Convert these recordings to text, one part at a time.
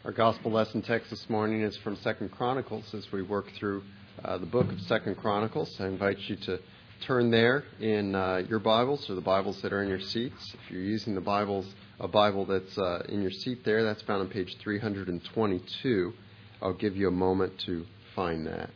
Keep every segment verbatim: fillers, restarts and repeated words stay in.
Our gospel lesson text this morning is from Second Chronicles as we work through uh, the book of Second Chronicles. I invite you to turn there in uh, your Bibles or the Bibles that are in your seats. If you're using the Bibles, a Bible that's uh, in your seat there, that's found on page three hundred twenty-two. I'll give you a moment to find that.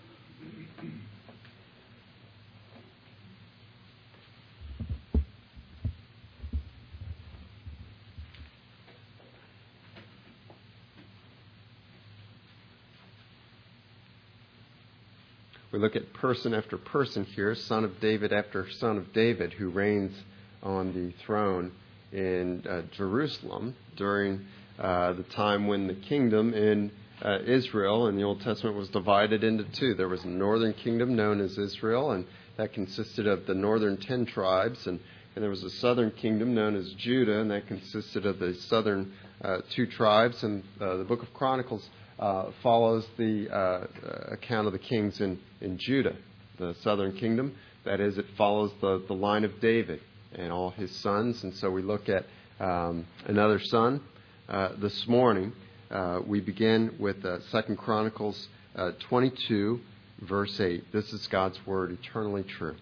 We look at person after person here, son of David after son of David, who reigns on the throne in uh, Jerusalem during uh, the time when the kingdom in uh, Israel in the Old Testament was divided into two. There was a northern kingdom known as Israel, and that consisted of the northern ten tribes, and, and there was a southern kingdom known as Judah, and that consisted of the southern uh, two tribes. And uh, the book of Chronicles Uh, follows the uh, account of the kings in, in Judah, the southern kingdom. That is, it follows the, the line of David and all his sons. And so we look at um, another son uh, this morning. Uh, we begin with uh, Second Chronicles uh, twenty-two, verse eight. This is God's word, eternally true.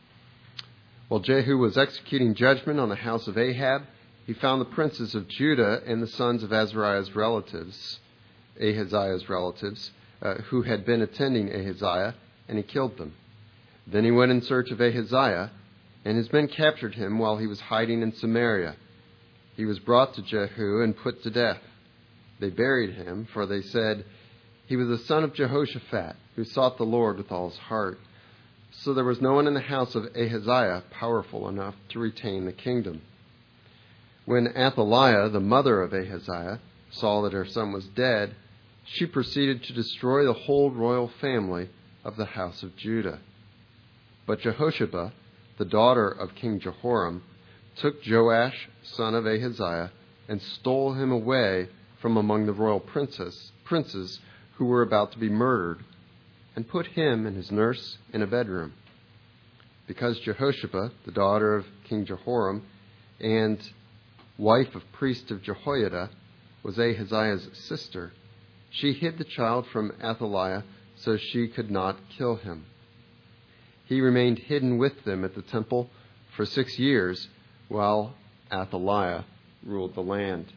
While Jehu was executing judgment on the house of Ahab, he found the princes of Judah and the sons of Azariah's relatives, Ahaziah's relatives, uh, who had been attending Ahaziah, and he killed them. Then he went in search of Ahaziah, and his men captured him while he was hiding in Samaria. He was brought to Jehu and put to death. They buried him, for they said, "He was the son of Jehoshaphat, who sought the Lord with all his heart." So there was no one in the house of Ahaziah powerful enough to retain the kingdom. When Athaliah, the mother of Ahaziah, saw that her son was dead, she proceeded to destroy the whole royal family of the house of Judah. But Jehoshaphat, the daughter of King Jehoram, took Joash, son of Ahaziah, and stole him away from among the royal princes, princes who were about to be murdered, and put him and his nurse in a bedroom. Because Jehoshaphat, the daughter of King Jehoram, and wife of priest of Jehoiada, was Ahaziah's sister, she hid the child from Athaliah so she could not kill him. He remained hidden with them at the temple for six years while Athaliah ruled the land.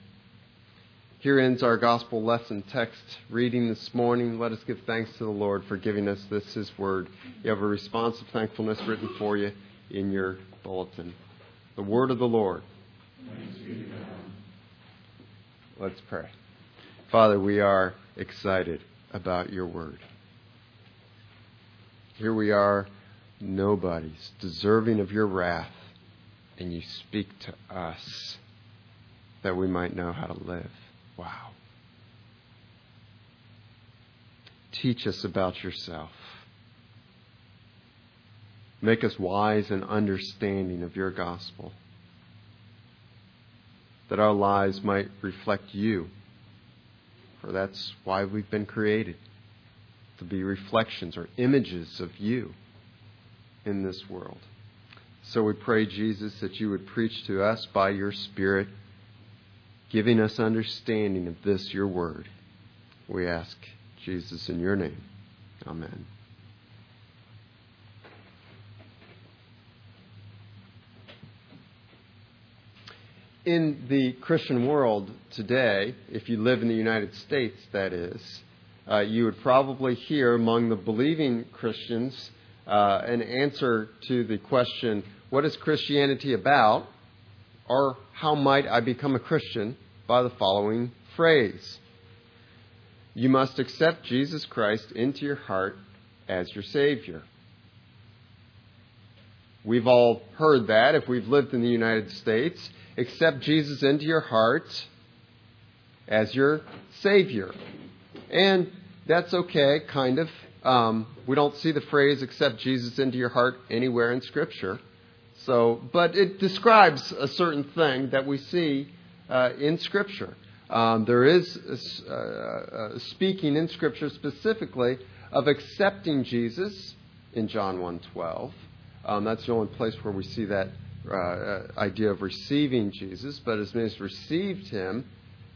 Here ends our gospel lesson text reading this morning. Let us give thanks to the Lord for giving us this, His word. You have a response of thankfulness written for you in your bulletin. The word of the Lord. Thanks be to God. Let's pray. Father, we are excited about your word. Here we are, nobodies, deserving of your wrath, and you speak to us that we might know how to live. Wow. Teach us about yourself. Make us wise and understanding of your gospel, that our lives might reflect you. For that's why we've been created, to be reflections or images of you in this world. So we pray, Jesus, that you would preach to us by your Spirit, giving us understanding of this, your word. We ask, Jesus, in your name. Amen. In the Christian world today, if you live in the United States, that is, uh, you would probably hear among the believing Christians uh, an answer to the question, what is Christianity about? Or how might I become a Christian? By the following phrase: you must accept Jesus Christ into your heart as your Savior. We've all heard that if we've lived in the United States. Accept Jesus into your heart as your Savior. And that's okay, kind of. Um, we don't see the phrase, accept Jesus into your heart, anywhere in Scripture. So, but it describes a certain thing that we see uh, in Scripture. Um, there is uh, uh, speaking in Scripture specifically of accepting Jesus in John one twelve. Um, that's the only place where we see that uh, idea of receiving Jesus. But as many as received him,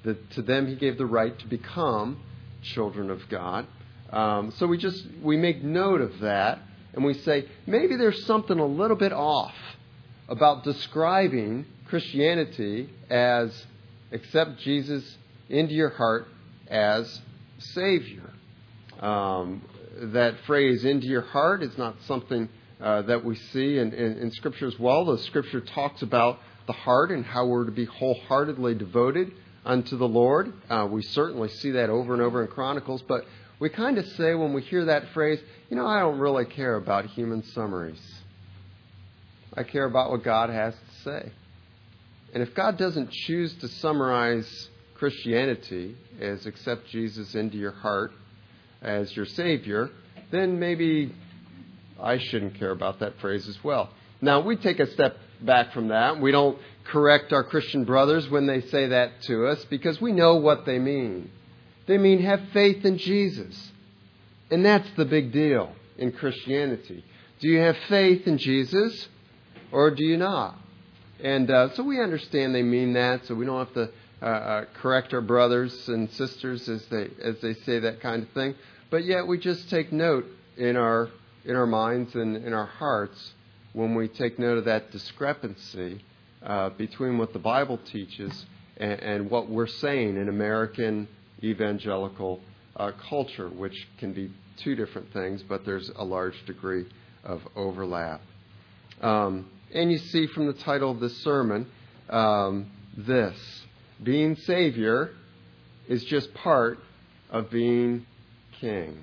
that to them he gave the right to become children of God. Um, so we just we make note of that, and we say maybe there's something a little bit off about describing Christianity as accept Jesus into your heart as Savior. Um, that phrase, into your heart, is not something uh, that we see in, in, in Scripture as well. The Scripture talks about the heart and how we're to be wholeheartedly devoted unto the Lord. Uh, we certainly see that over and over in Chronicles, but we kind of say when we hear that phrase, you know, I don't really care about human summaries. I care about what God has to say. And if God doesn't choose to summarize Christianity as accept Jesus into your heart as your Savior, then maybe I shouldn't care about that phrase as well. Now, we take a step back from that. We don't correct our Christian brothers when they say that to us because we know what they mean. They mean have faith in Jesus. And that's the big deal in Christianity. Do you have faith in Jesus or do you not? And uh, so we understand they mean that, so we don't have to uh, uh, correct our brothers and sisters as they as they say that kind of thing. But yet we just take note in our in our minds and in our hearts when we take note of that discrepancy uh, between what the Bible teaches and, and what we're saying in American evangelical uh, culture, which can be two different things, but there's a large degree of overlap. Um, and you see from the title of this sermon, um, this, being Savior is just part of being King.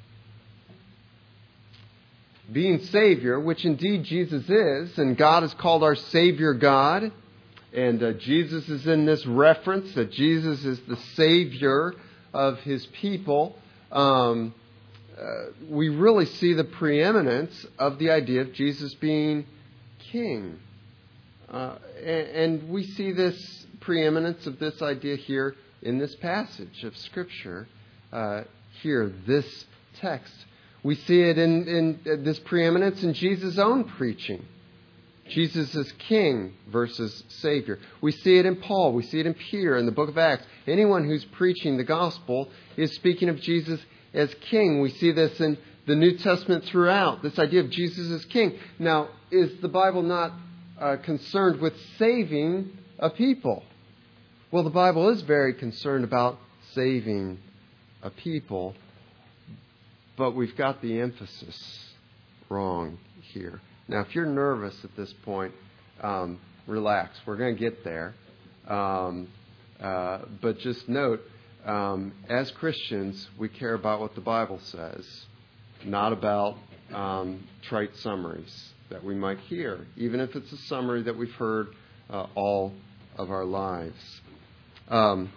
Being Savior, which indeed Jesus is, and God is called our Savior God, and uh, Jesus is in this reference that Jesus is the Savior of His people. Um, uh, we really see the preeminence of the idea of Jesus being King. Uh, and, and we see this preeminence of this idea here in this passage of Scripture, uh, here, this text. We see it in, in this preeminence in Jesus' own preaching. Jesus is King versus Savior. We see it in Paul. We see it in Peter in the book of Acts. Anyone who's preaching the gospel is speaking of Jesus as King. We see this in the New Testament throughout, this idea of Jesus as King. Now, is the Bible not uh, concerned with saving a people? Well, the Bible is very concerned about saving a people, but we've got the emphasis wrong here. Now, if you're nervous at this point, um, relax. We're going to get there. Um, uh, but just note, um, as Christians, we care about what the Bible says, not about um, trite summaries that we might hear, even if it's a summary that we've heard uh, all of our lives. Um,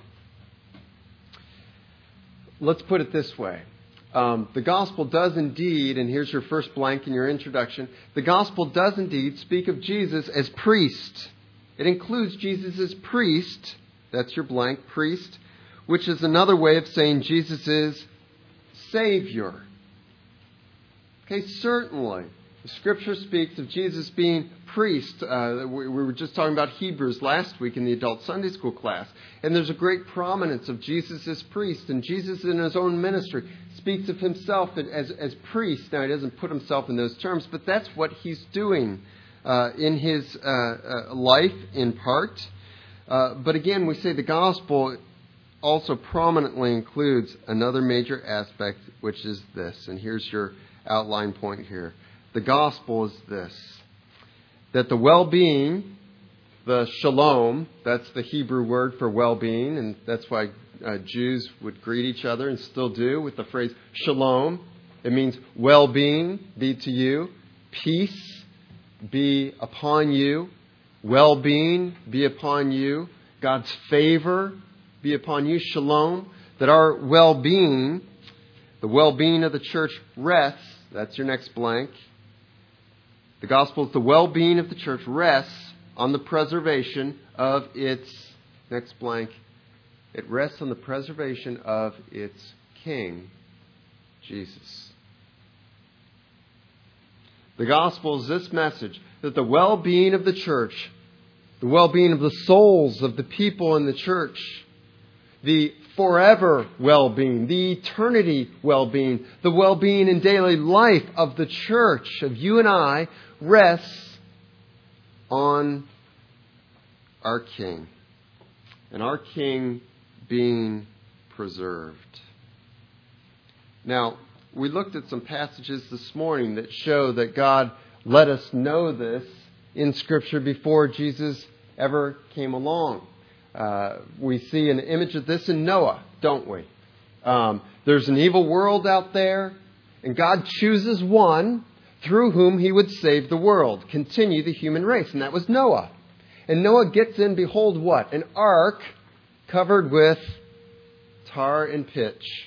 let's put it this way. Um, the gospel does indeed, and here's your first blank in your introduction, the gospel does indeed speak of Jesus as priest. It includes Jesus as priest, that's your blank, priest, which is another way of saying Jesus is Savior. Okay, certainly, the Scripture speaks of Jesus being priest. Uh, we, we were just talking about Hebrews last week in the adult Sunday school class. And there's a great prominence of Jesus as priest. And Jesus in His own ministry speaks of Himself as, as priest. Now, He doesn't put Himself in those terms, but that's what He's doing uh, in His uh, uh, life in part. Uh, but again, we say the gospel also prominently includes another major aspect, which is this. And here's your outline point here. The gospel is this, that the well-being, the shalom, that's the Hebrew word for well-being, and that's why uh, Jews would greet each other and still do with the phrase shalom. It means well-being be to you, peace be upon you, well-being be upon you, God's favor be upon you, shalom, that our well-being, the well-being of the church rests, that's your next blank. The gospel is the well-being of the church rests on the preservation of its, next blank, it rests on the preservation of its King, Jesus. The gospel is this message, that the well-being of the church, the well-being of the souls of the people in the church, the forever well-being, the eternity well-being, the well-being in daily life of the church, of you and I, rests on our King. And our King being preserved. Now, we looked at some passages this morning that show that God let us know this in Scripture before Jesus ever came along. Uh, we see an image of this in Noah, don't we? Um, there's an evil world out there, and God chooses one through whom He would save the world, continue the human race, and that was Noah. And Noah gets in, behold what? An ark covered with tar and pitch.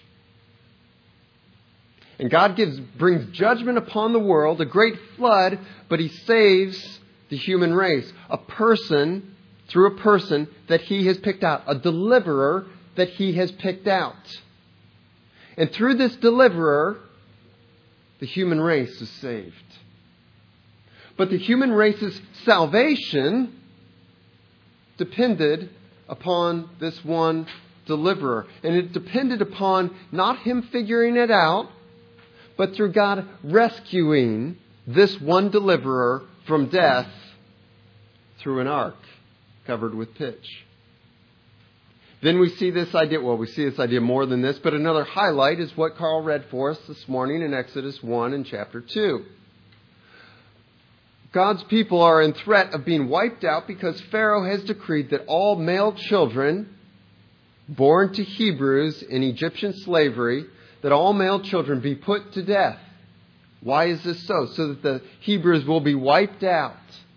And God gives brings judgment upon the world, a great flood, but He saves the human race. A person, through a person that He has picked out. A deliverer that He has picked out. And through this deliverer, the human race is saved. But the human race's salvation depended upon this one deliverer. And it depended upon not him figuring it out, but through God rescuing this one deliverer from death through an ark covered with pitch. Then we see this idea, well, we see this idea more than this, but another highlight is what Carl read for us this morning in Exodus one and chapter two. God's people are in threat of being wiped out because Pharaoh has decreed that all male children born to Hebrews in Egyptian slavery, that all male children be put to death. Why is this so? So that the Hebrews will be wiped out.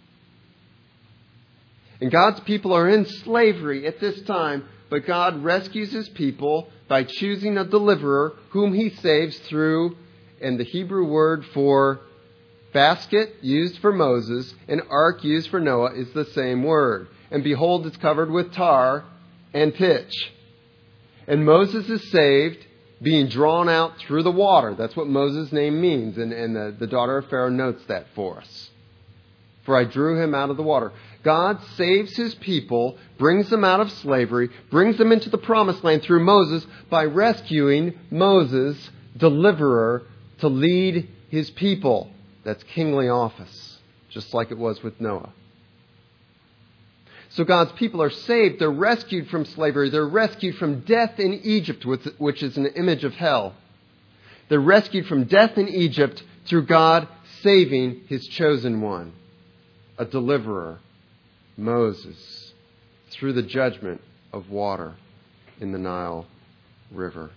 And God's people are in slavery at this time, but God rescues His people by choosing a deliverer whom He saves through, and the Hebrew word for basket used for Moses and ark used for Noah is the same word. And behold, it's covered with tar and pitch. And Moses is saved, being drawn out through the water. That's what Moses' name means. And, and the, the daughter of Pharaoh notes that for us. For I drew him out of the water. God saves His people, brings them out of slavery, brings them into the promised land through Moses by rescuing Moses, deliverer, to lead His people. That's kingly office, just like it was with Noah. So God's people are saved. They're rescued from slavery. They're rescued from death in Egypt, which is an image of hell. They're rescued from death in Egypt through God saving His chosen one, a deliverer, Moses, through the judgment of water in the Nile River.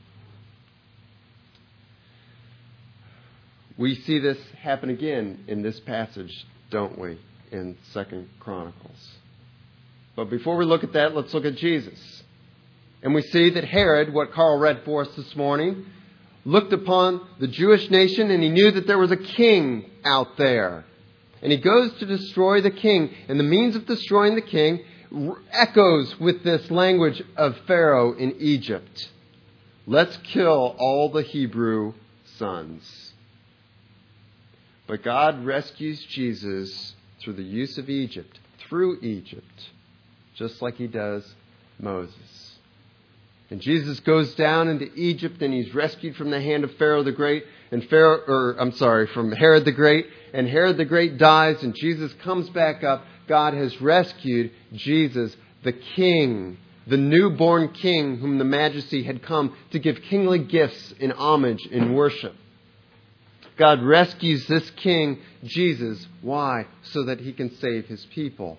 We see this happen again in this passage, don't we, in Second Chronicles. But before we look at that, let's look at Jesus. And we see that Herod, what Carl read for us this morning, looked upon the Jewish nation and he knew that there was a king out there. And he goes to destroy the king. And the means of destroying the king echoes with this language of Pharaoh in Egypt. Let's kill all the Hebrew sons. But God rescues Jesus through the use of Egypt, through Egypt, just like He does Moses. And Jesus goes down into Egypt and He's rescued from the hand of Pharaoh the Great, and Pharaoh, or I'm sorry, from Herod the Great, and Herod the Great dies and Jesus comes back up. God has rescued Jesus, the King, the newborn King whom the Majesty had come to give kingly gifts in homage, in worship. God rescues this King, Jesus. Why? So that He can save His people.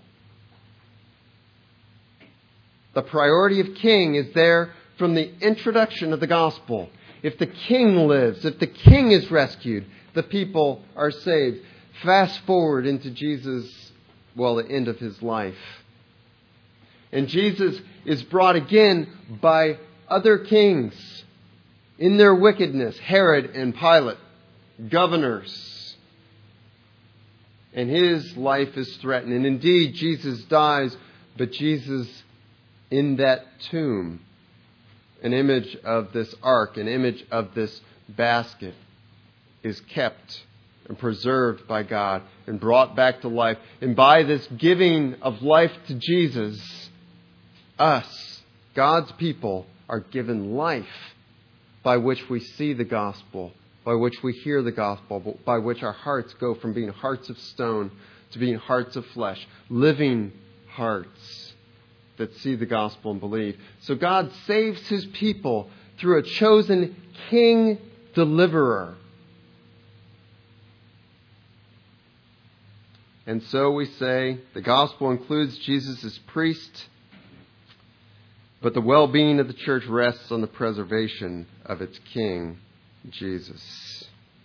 The priority of King is there from the introduction of the gospel. If the King lives, if the King is rescued, the people are saved. Fast forward into Jesus, well, the end of His life. And Jesus is brought again by other kings in their wickedness, Herod and Pilate, governors. And His life is threatened. And indeed, Jesus dies, but Jesus in that tomb, an image of this ark, an image of this basket, is kept and preserved by God and brought back to life. And by this giving of life to Jesus, us, God's people are given life by which we see the gospel, by which we hear the gospel, by which our hearts go from being hearts of stone to being hearts of flesh, living hearts that see the gospel and believe. So God saves his people through a chosen king deliverer. And so we say the gospel includes Jesus as priest, but the well-being of the church rests on the preservation of its king, Jesus.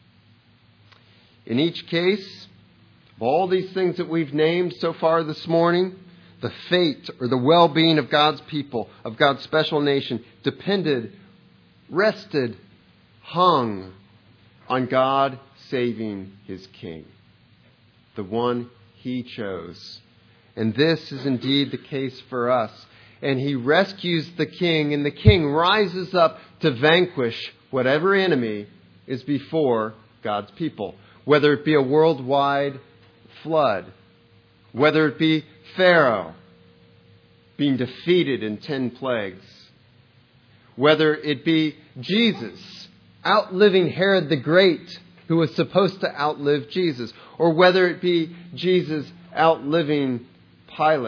In each case, of all these things that we've named so far this morning, the fate or the well-being of God's people, of God's special nation, depended, rested, hung on God saving his king, the one he chose. And this is indeed the case for us. And he rescues the king, and the king rises up to vanquish whatever enemy is before God's people, whether it be a worldwide flood, whether it be Pharaoh being defeated in ten plagues, whether it be Jesus outliving Herod the Great, who was supposed to outlive Jesus, or whether it be Jesus outliving Pilate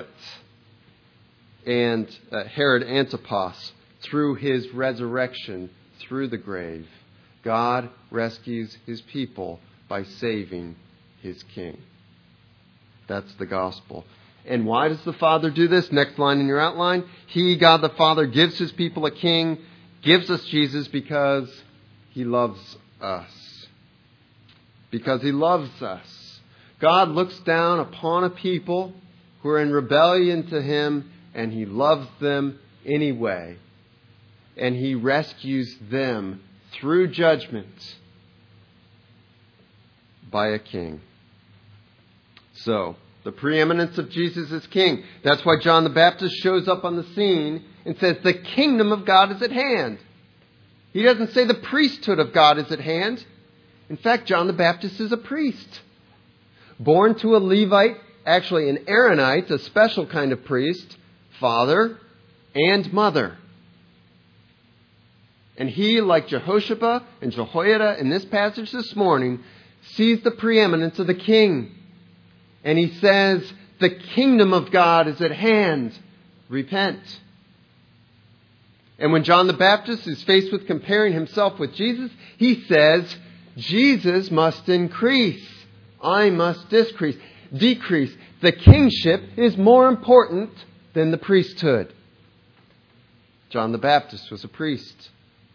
and uh, Herod Antipas through his resurrection through the grave. God rescues his people by saving his king. That's the gospel. And why does the Father do this? Next line in your outline. He, God the Father, gives his people a king, gives us Jesus because he loves us. Because he loves us. God looks down upon a people who are in rebellion to him, and he loves them anyway. And he rescues them through judgment by a king. So, the preeminence of Jesus as king. That's why John the Baptist shows up on the scene and says, the kingdom of God is at hand. He doesn't say the priesthood of God is at hand. In fact, John the Baptist is a priest. Born to a Levite, actually an Aaronite, a special kind of priest, father and mother. And he, like Jehoshaphat and Jehoiada in this passage this morning, sees the preeminence of the king. And he says, the kingdom of God is at hand. Repent. And when John the Baptist is faced with comparing himself with Jesus, he says, Jesus must increase. I must decrease. Decrease. The kingship is more important than the priesthood. John the Baptist was a priest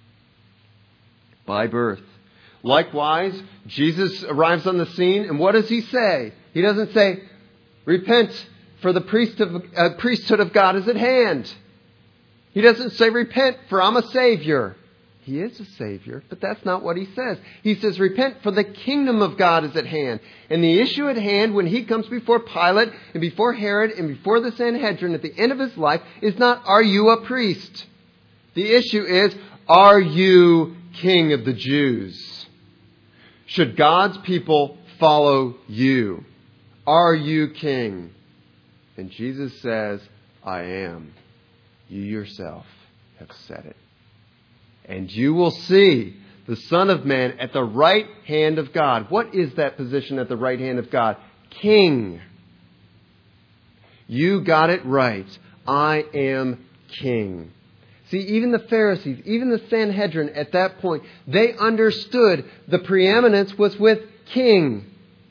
by birth. Likewise, Jesus arrives on the scene, and what does he say? He doesn't say, repent, for the priest of, uh, priesthood of God is at hand. He doesn't say, repent, for I'm a Savior. He is a Savior, but that's not what he says. He says, repent, for the kingdom of God is at hand. And the issue at hand when he comes before Pilate and before Herod and before the Sanhedrin at the end of his life is not, are you a priest? The issue is, are you King of the Jews? Should God's people follow you? Are you king? And Jesus says, I am. You yourself have said it. And you will see the Son of Man at the right hand of God. What is that position at the right hand of God? King. You got it right. I am king. See, even the Pharisees, even the Sanhedrin at that point, they understood the preeminence was with king.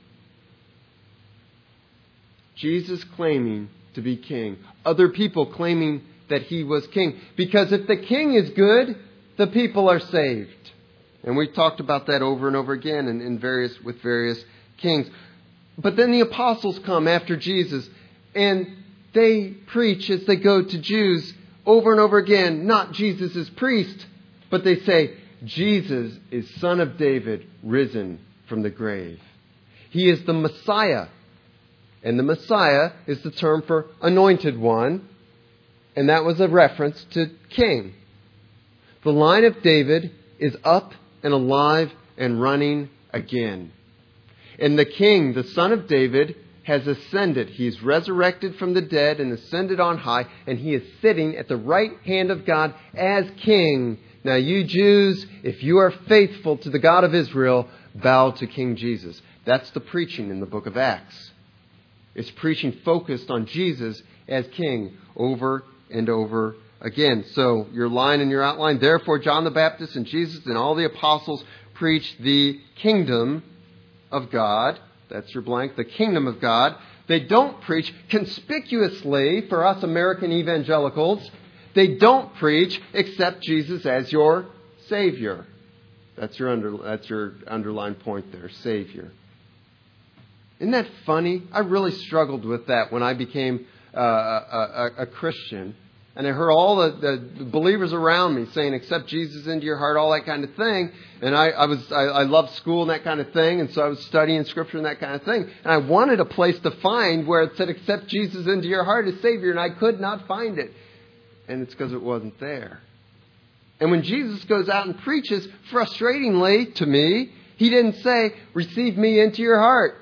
Jesus claiming to be king. Other people claiming that he was king. Because if the king is good, the people are saved. And we've talked about that over and over again in, in various with various kings. But then the apostles come after Jesus, and they preach as they go to Jews over and over again, not Jesus as priest, but they say, Jesus is Son of David, risen from the grave. He is the Messiah. And the Messiah is the term for anointed one. And that was a reference to king. The line of David is up and alive and running again. And the king, the son of David, has ascended. He's resurrected from the dead and ascended on high, and He is sitting at the right hand of God as King. Now you Jews, if you are faithful to the God of Israel, bow to King Jesus. That's the preaching in the book of Acts. It's preaching focused on Jesus as King over and over again. So your line in your outline, therefore John the Baptist and Jesus and all the apostles preached the kingdom of God. That's your blank, the kingdom of God. They don't preach conspicuously for us American evangelicals. They don't preach accept Jesus as your Savior. That's your under, that's your underlined point there, Savior. Isn't that funny? I really struggled with that when I became uh, a, a, a Christian. And I heard all the, the believers around me saying, accept Jesus into your heart, all that kind of thing. And I, I was I, I loved school and that kind of thing. And so I was studying Scripture and that kind of thing. And I wanted a place to find where it said, accept Jesus into your heart as Savior. And I could not find it. And it's because it wasn't there. And when Jesus goes out and preaches, frustratingly to me, He didn't say, receive me into your heart.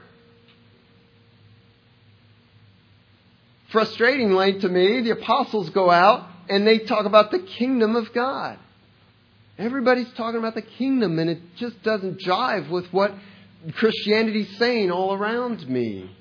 Frustratingly to me, the apostles go out and they talk about the kingdom of God. Everybody's talking about the kingdom, and it just doesn't jive with what Christianity's saying all around me.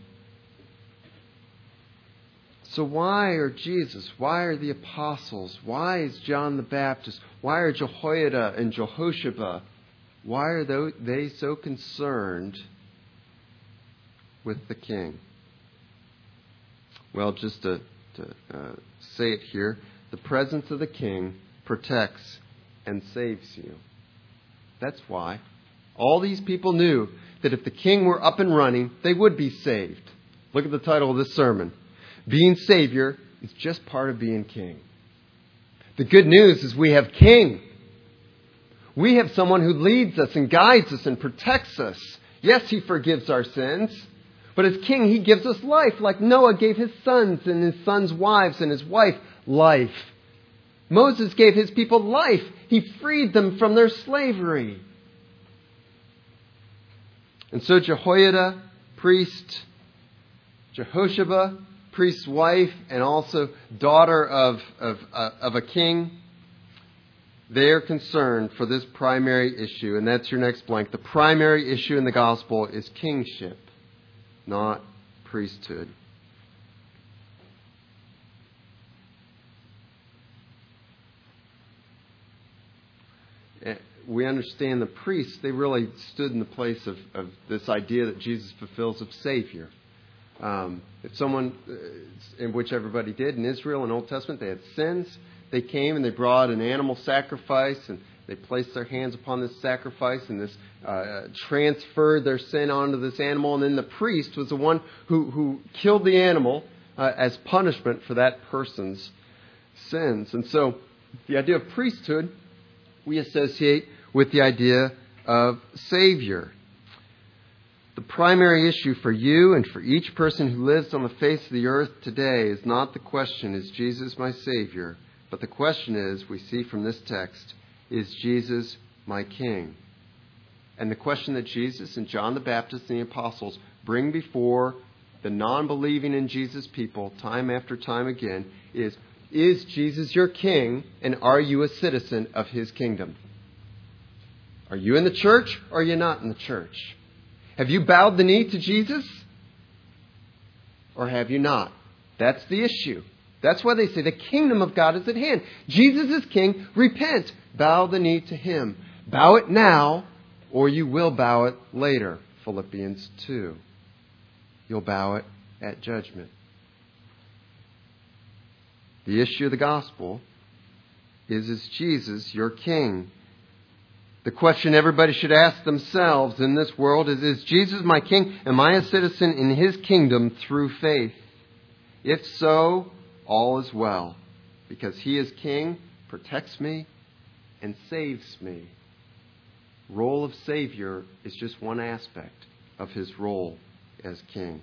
So why are Jesus? Why are the apostles? Why is John the Baptist? Why are Jehoiada and Jehoshaphat? Why are they so concerned with the king? Well, just to, to uh, say it here, the presence of the king protects and saves you. That's why. All these people knew that if the king were up and running, they would be saved. Look at the title of this sermon. Being Savior is just part of being King. The good news is we have King. We have someone who leads us and guides us and protects us. Yes, He forgives our sins. But as King, He gives us life, like Noah gave his sons and his sons' wives and his wife life. Moses gave his people life. He freed them from their slavery. And so Jehoiada, priest, Jehoshaphat, priest's wife, and also daughter of, of, uh, of a king, they are concerned for this primary issue. And that's your next blank. The primary issue in the gospel is kingship, not priesthood. We understand the priests, they really stood in the place of, of this idea that Jesus fulfills of Savior. Um, if someone, in which everybody did in Israel in Old Testament, they had sins, they came and they brought an animal sacrifice and they placed their hands upon this sacrifice and this uh, transferred their sin onto this animal. And then the priest was the one who, who killed the animal uh, as punishment for that person's sins. And so the idea of priesthood we associate with the idea of Savior. The primary issue for you and for each person who lives on the face of the earth today is not the question, is Jesus my Savior? But the question is, we see from this text, is Jesus my King? And the question that Jesus and John the Baptist and the apostles bring before the non-believing in Jesus people time after time again is, is Jesus your King, and are you a citizen of His kingdom? Are you in the church or are you not in the church? Have you bowed the knee to Jesus or have you not? That's the issue. That's why they say the kingdom of God is at hand. Jesus is King. Repent. Bow the knee to Him. Bow it now or you will bow it later. Philippians two. You'll bow it at judgment. The issue of the gospel is, is Jesus your King? The question everybody should ask themselves in this world is, is Jesus my King? Am I a citizen in His kingdom through faith? If so, all is well, because He is King, protects me, and saves me. Role of Savior is just one aspect of His role as King.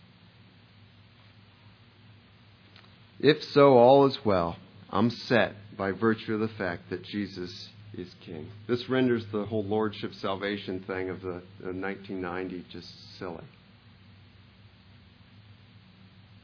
If so, all is well. I'm set by virtue of the fact that Jesus is King. This renders the whole Lordship salvation thing of the of nineteen ninety just silly.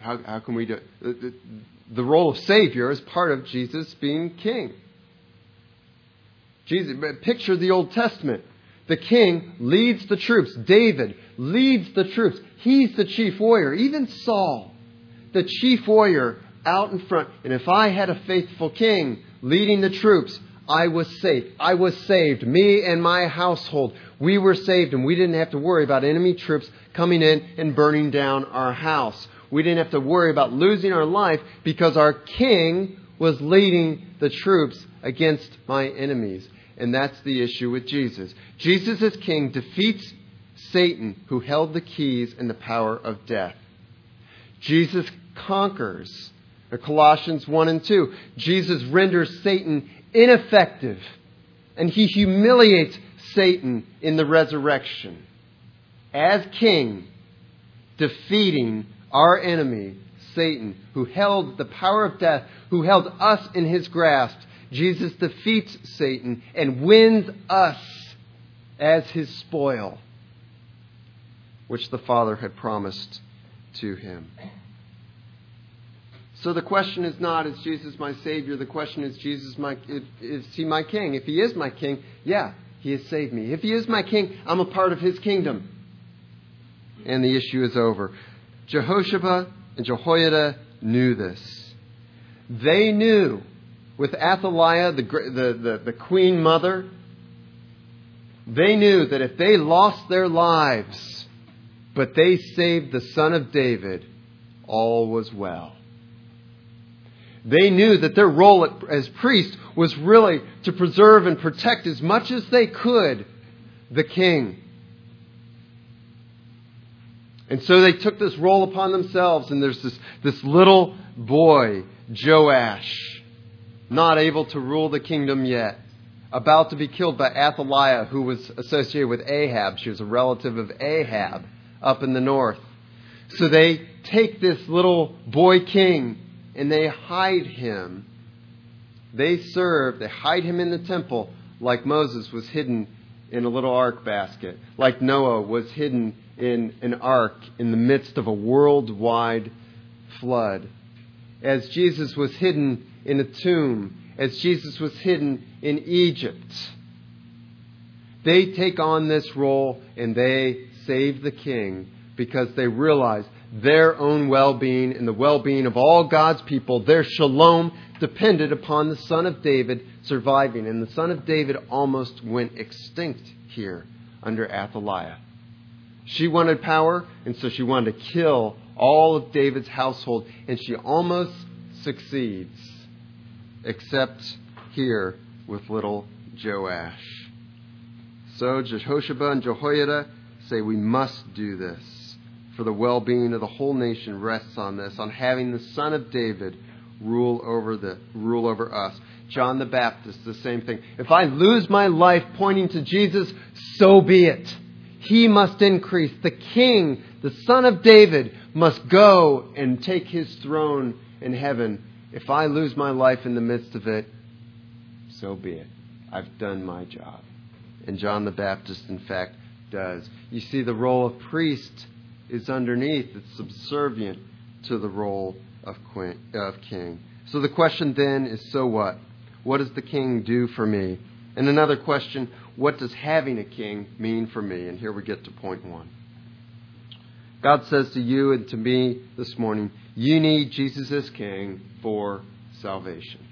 how, how can we do it? The, the, the role of Savior is part of Jesus being king. Jesus, picture the Old Testament. The king leads the troops. David leads the troops. He's the chief warrior. Even Saul, the chief warrior, out in front. And if I had a faithful king leading the troops, I was safe. I was saved. Me and my household. We were saved, and we didn't have to worry about enemy troops coming in and burning down our house. We didn't have to worry about losing our life because our king was leading the troops against my enemies. And that's the issue with Jesus. Jesus as king defeats Satan, who held the keys and the power of death. Jesus conquers. Colossians one and two. Jesus renders Satan ineffective. And he humiliates Satan in the resurrection. As king, defeating our enemy, Satan, who held the power of death, who held us in his grasp, Jesus defeats Satan and wins us as his spoil, which the Father had promised to him. So the question is not, is Jesus my Savior? The question is, Jesus my, is he my king? If he is my king, yeah, he has saved me. If he is my king, I'm a part of his kingdom. And the issue is over. Jehoshaphat and Jehoiada knew this. They knew, with Athaliah, the, the, the, the queen mother, they knew that if they lost their lives, but they saved the son of David, all was well. They knew that their role as priests was really to preserve and protect as much as they could the king. And so they took this role upon themselves, and there's this, this little boy, Joash, not able to rule the kingdom yet, about to be killed by Athaliah, who was associated with Ahab. She was a relative of Ahab up in the north. So they take this little boy king and they hide him. They serve, they hide him in the temple like Moses was hidden in a little ark basket, like Noah was hidden in an ark in the midst of a worldwide flood. As Jesus was hidden in a tomb, as Jesus was hidden in Egypt. They take on this role and they save the king because they realize their own well-being and the well-being of all God's people, their shalom, depended upon the Son of David surviving. And the Son of David almost went extinct here under Athaliah. She wanted power, and so she wanted to kill all of David's household, and she almost succeeds, except here with little Joash. So Jehoshaphat and Jehoiada say we must do this. For the well-being of the whole nation rests on this, on having the Son of David rule over the rule over us. John the Baptist, the same thing. If I lose my life pointing to Jesus, so be it. He must increase. The King, the Son of David, must go and take his throne in heaven. If I lose my life in the midst of it, so be it. I've done my job. And John the Baptist, in fact, does. You see, the role of priest is underneath. It's subservient to the role of queen, of king. So the question then is, so what? What does the king do for me? And another question, what does having a king mean for me? And here we get to point one. God says to you and to me this morning, you need Jesus as king for salvation.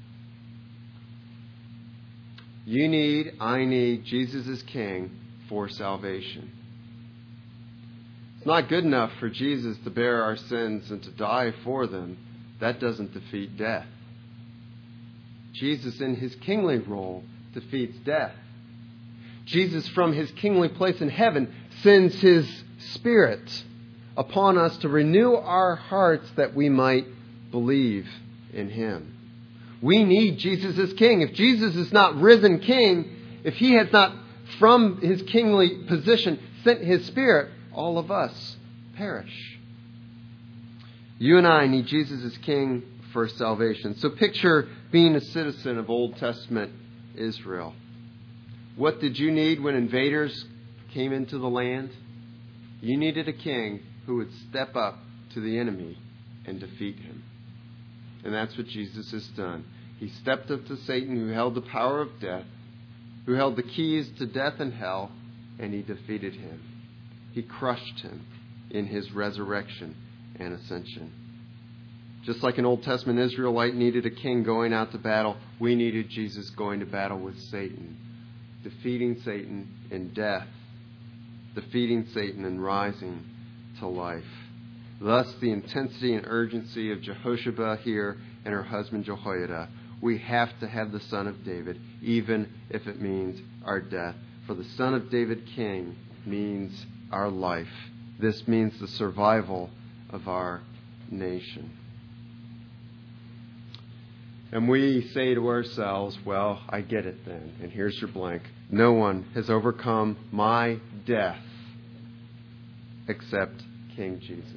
You need, I need Jesus as king for salvation. It's not good enough for Jesus to bear our sins and to die for them. That doesn't defeat death. Jesus, in his kingly role, defeats death. Jesus, from his kingly place in heaven, sends his Spirit upon us to renew our hearts that we might believe in him. We need Jesus as king. If Jesus is not risen king, if he has not, from his kingly position, sent his Spirit, all of us perish. You and I need Jesus as king for salvation. So picture being a citizen of Old Testament Israel. What did you need when invaders came into the land? You needed a king who would step up to the enemy and defeat him. And that's what Jesus has done. He stepped up to Satan, who held the power of death, who held the keys to death and hell, and he defeated him. He crushed him in his resurrection and ascension. Just like an Old Testament Israelite needed a king going out to battle, we needed Jesus going to battle with Satan, defeating Satan in death, defeating Satan and rising to life. Thus, the intensity and urgency of Jehoshaphat here and her husband Jehoiada. We have to have the Son of David, even if it means our death. For the Son of David King means our life. This means the survival of our nation. And we say to ourselves, well, I get it then. And here's your blank. No one has overcome my death except King Jesus.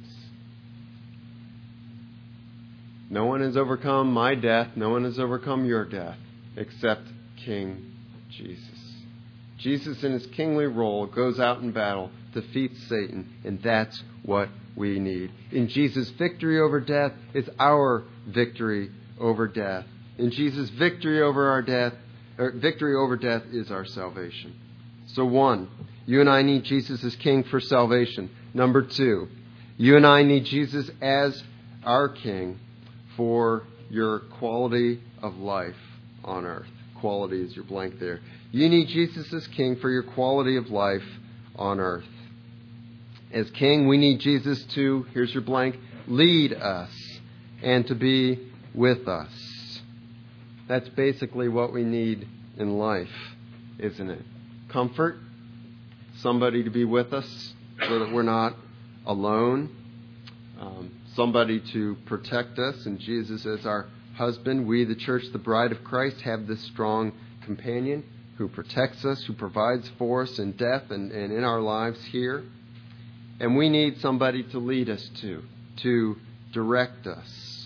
No one has overcome my death. No one has overcome your death except King Jesus. Jesus, in his kingly role, goes out in battle, defeats Satan, and that's what we need. In Jesus' victory over death is our victory over death. In Jesus' victory over our death, or victory over death is our salvation. So one, you and I need Jesus as King for salvation. Number two, you and I need Jesus as our King for your quality of life on earth. Quality is your blank there. You need Jesus as King for your quality of life on earth. As King, we need Jesus to, here's your blank, lead us and to be with us. That's basically what we need in life, isn't it? Comfort, somebody to be with us so that we're not alone. Um, somebody to protect us, and Jesus as our husband. We, the church, the bride of Christ, have this strong companion who protects us, who provides for us in death and, and in our lives here. And we need somebody to lead us to, to direct us.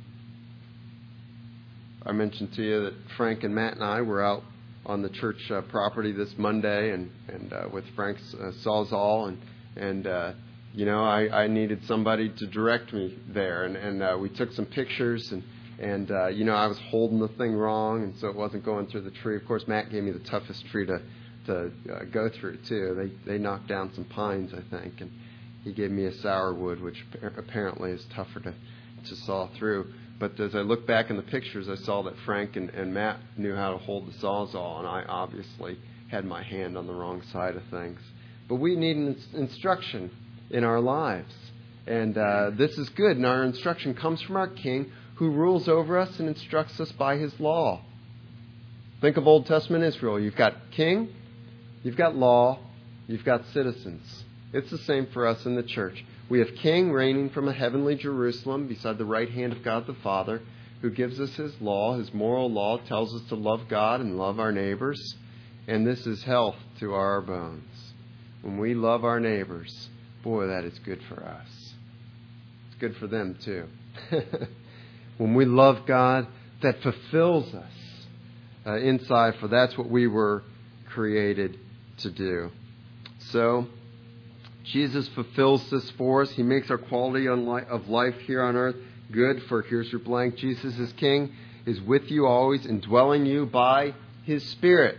I mentioned to you that Frank and Matt and I were out on the church uh, property this Monday and, and uh, with Frank's uh, Sawzall, and, and uh, you know, I, I needed somebody to direct me there. And, and uh, we took some pictures, and, and uh, you know, I was holding the thing wrong, and so it wasn't going through the tree. Of course, Matt gave me the toughest tree to, to uh, go through, too. They, they knocked down some pines, I think, and he gave me a sourwood, which apparently is tougher to, to saw through. But as I look back in the pictures, I saw that Frank and, and Matt knew how to hold the Sawzall, and I obviously had my hand on the wrong side of things. But we need an instruction in our lives. And uh, this is good. And our instruction comes from our King, who rules over us and instructs us by his law. Think of Old Testament Israel. You've got king, you've got law, you've got citizens. It's the same for us in the church. We have king reigning from a heavenly Jerusalem beside the right hand of God the Father, who gives us his law. His moral law tells us to love God and love our neighbors. And this is health to our bones. When we love our neighbors, boy, that is good for us. It's good for them, too. When we love God, that fulfills us uh, inside, for that's what we were created to do. So, Jesus fulfills this for us. He makes our quality of life here on earth good, for here's your blank. Jesus is King, is with you always, indwelling you by his Spirit.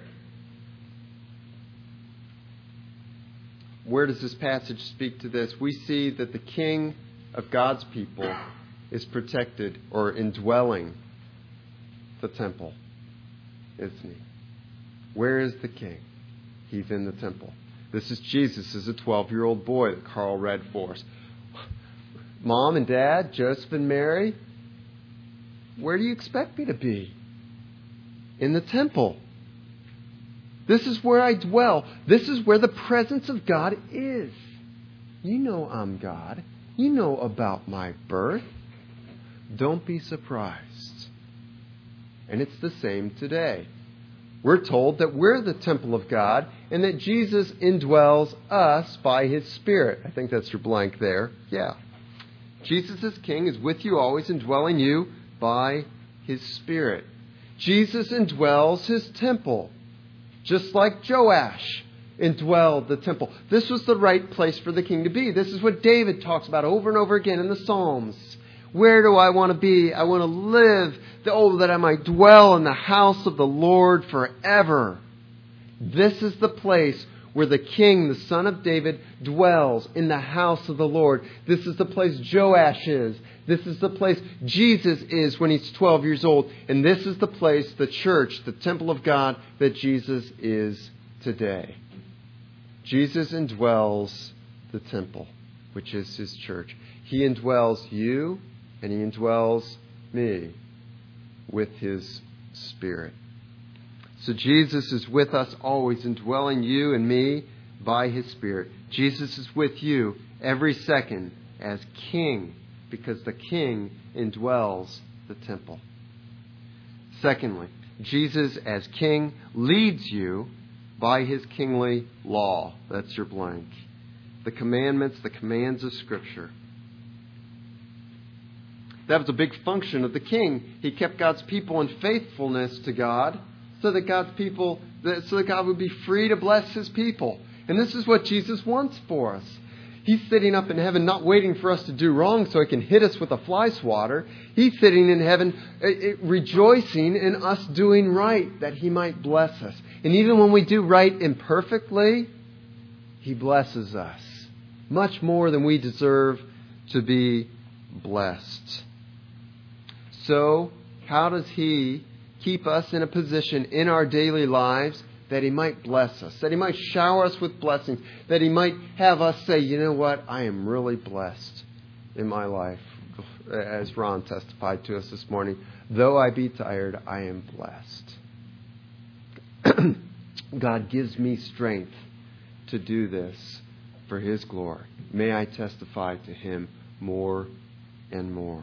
Where does this passage speak to this? We see that the King of God's people is protected or indwelling the temple, isn't he? Where is the King? He's in the temple. This is Jesus as a twelve-year-old boy that Carl read for us. Mom and Dad, Joseph and Mary, where do you expect me to be? In the temple. This is where I dwell. This is where the presence of God is. You know I'm God. You know about my birth. Don't be surprised. And it's the same today. We're told that we're the temple of God and that Jesus indwells us by his Spirit. I think that's your blank there. Yeah. Jesus as King is with you always, indwelling you by his Spirit. Jesus indwells his temple, just like Joash indwelled the temple. This was the right place for the king to be. This is what David talks about over and over again in the Psalms. Where do I want to be? I want to live, oh, that I might dwell in the house of the Lord forever. This is the place where the king, the son of David, dwells, in the house of the Lord. This is the place Joash is. This is the place Jesus is when he's twelve years old. And this is the place, the church, the temple of God, that Jesus is today. Jesus indwells the temple, which is his church. He indwells you and he indwells me with his Spirit. So Jesus is with us always, indwelling you and me by his Spirit. Jesus is with you every second as King, because the King indwells the temple. Secondly, Jesus as King leads you by his kingly law. That's your blank. The commandments, the commands of Scripture. That was a big function of the king. He kept God's people in faithfulness to God, so that God's people, so that God would be free to bless his people. And this is what Jesus wants for us. He's sitting up in heaven, not waiting for us to do wrong so he can hit us with a fly swatter. He's sitting in heaven rejoicing in us doing right, that he might bless us. And even when we do right imperfectly, he blesses us much more than we deserve to be blessed. So, how does he keep us in a position in our daily lives that he might bless us, that he might shower us with blessings, that he might have us say, you know what, I am really blessed in my life. As Ron testified to us this morning, though I be tired, I am blessed. God gives me strength to do this for his glory. May I testify to him more and more.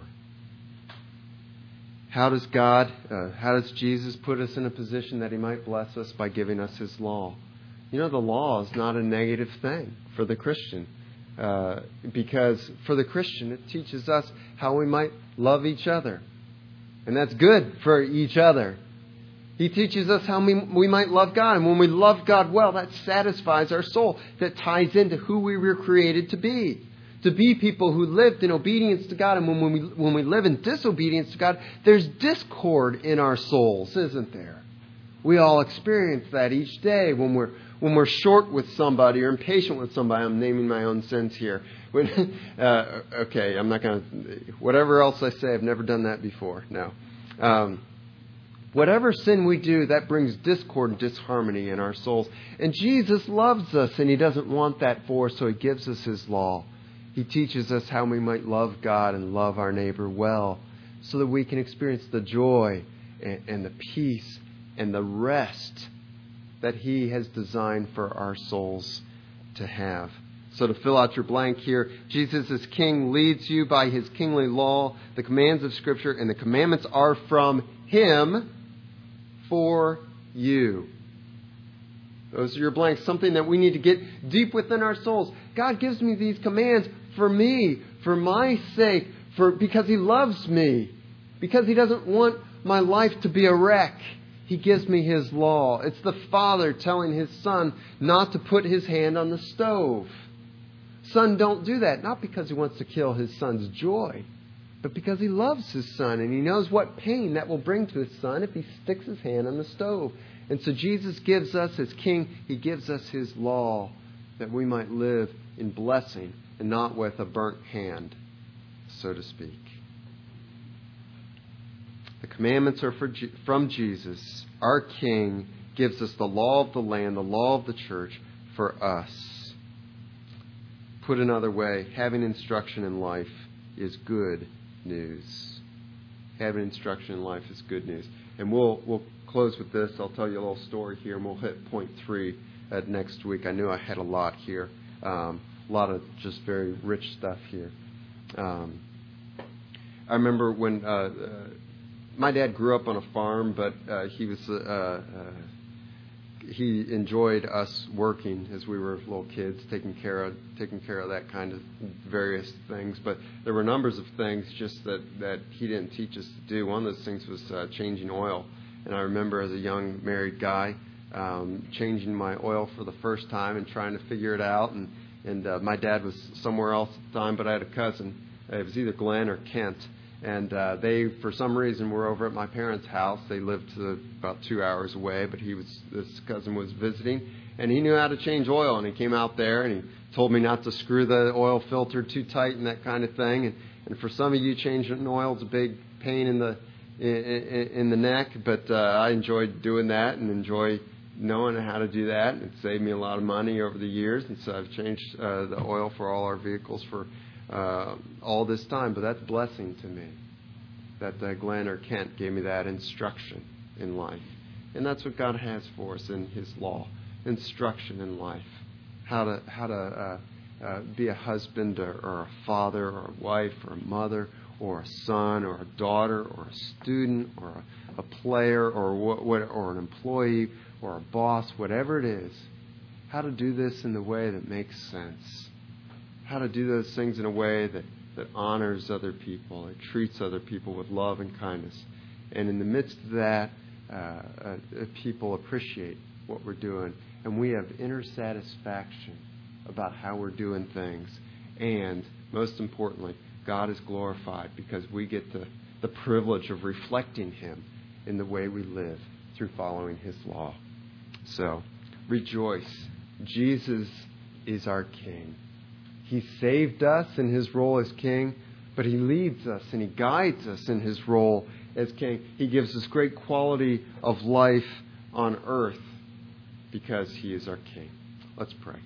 How does God, uh, how does Jesus put us in a position that he might bless us? By giving us his law. You know, the law is not a negative thing for the Christian. Uh, because for the Christian, it teaches us how we might love each other. And that's good for each other. He teaches us how we, we might love God. And when we love God well, that satisfies our soul. That ties into who we were created to be. To be people who lived in obedience to God. And when we, when we live in disobedience to God, there's discord in our souls, isn't there? We all experience that each day when we're when we're short with somebody or impatient with somebody. I'm naming my own sins here. When, uh, okay, I'm not going to... Whatever else I say, I've never done that before. No. Um, whatever sin we do, that brings discord and disharmony in our souls. And Jesus loves us, and he doesn't want that for us, so he gives us his law. He teaches us how we might love God and love our neighbor well, so that we can experience the joy and, and the peace and the rest that he has designed for our souls to have. So to fill out your blank here, Jesus as King leads you by his kingly law, the commands of Scripture, and the commandments are from him for you. Those are your blanks, something that we need to get deep within our souls. God gives me these commands for me, for my sake, for because he loves me, because he doesn't want my life to be a wreck. He gives me his law. It's the Father telling his Son not to put his hand on the stove. Son, don't do that. Not because he wants to kill his Son's joy, but because he loves his Son and he knows what pain that will bring to his Son if he sticks his hand on the stove. And so Jesus gives us, as King, he gives us his law that we might live in blessing and not with a burnt hand, so to speak. The commandments are for, from Jesus. Our King gives us the law of the land, the law of the church for us. Put another way, having instruction in life is good news. Having instruction in life is good news. And we'll we'll close with this. I'll tell you a little story here, and we'll hit point three at next week. I knew I had a lot here. Um, a lot of just very rich stuff here. Um, I remember when... Uh, uh, My dad grew up on a farm, but uh, he was uh, uh, he enjoyed us working as we were little kids, taking care of taking care of that kind of various things. But there were numbers of things just that, that he didn't teach us to do. One of those things was uh, changing oil. And I remember as a young married guy um, changing my oil for the first time and trying to figure it out. And and uh, my dad was somewhere else at the time, but I had a cousin. It was either Glenn or Kent. And uh, they, for some reason, were over at my parents' house. They lived uh, about two hours away, but he was this cousin was visiting, and he knew how to change oil. And he came out there, and he told me not to screw the oil filter too tight and that kind of thing. And, and for some of you, changing oil is a big pain in the in, in the neck, but uh, I enjoyed doing that and enjoy knowing how to do that. And it saved me a lot of money over the years, and so I've changed uh, the oil for all our vehicles for Uh, all this time. But that's blessing to me that uh, Glenn or Kent gave me that instruction in life. And that's what God has for us in His law, instruction in life, how to how to uh, uh, be a husband or, or a father or a wife or a mother or a son or a daughter or a student or a, a player or what, what or an employee or a boss, whatever it is, how to do this in the way that makes sense. How to do those things in a way that, that honors other people, that treats other people with love and kindness. And in the midst of that, uh, uh, people appreciate what we're doing. And we have inner satisfaction about how we're doing things. And most importantly, God is glorified because we get the, the privilege of reflecting Him in the way we live through following His law. So, rejoice. Jesus is our King. He saved us in His role as King, but He leads us and He guides us in His role as King. He gives us great quality of life on earth because He is our King. Let's pray.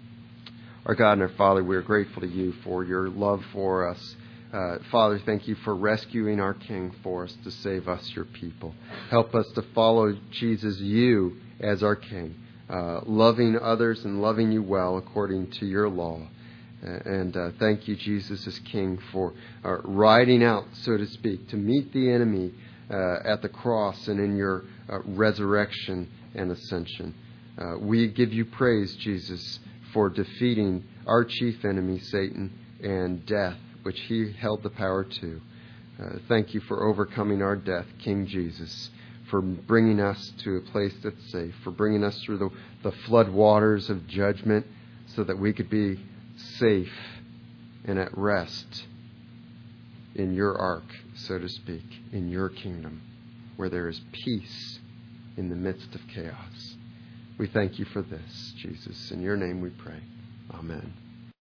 Our God and our Father, we are grateful to You for Your love for us. Uh, Father, thank You for rescuing our King for us to save us, Your people. Help us to follow Jesus, You, as our King, uh, loving others and loving You well according to Your law. And uh, thank You, Jesus, as King, for uh, riding out, so to speak, to meet the enemy uh, at the cross and in Your uh, resurrection and ascension. Uh, we give You praise, Jesus, for defeating our chief enemy, Satan, and death, which He held the power to. Uh, thank You for overcoming our death, King Jesus, for bringing us to a place that's safe, for bringing us through the, the flood waters of judgment so that we could be safe and at rest in Your ark, so to speak, in Your kingdom, where there is peace in the midst of chaos. We thank You for this, Jesus. In Your name we pray. Amen.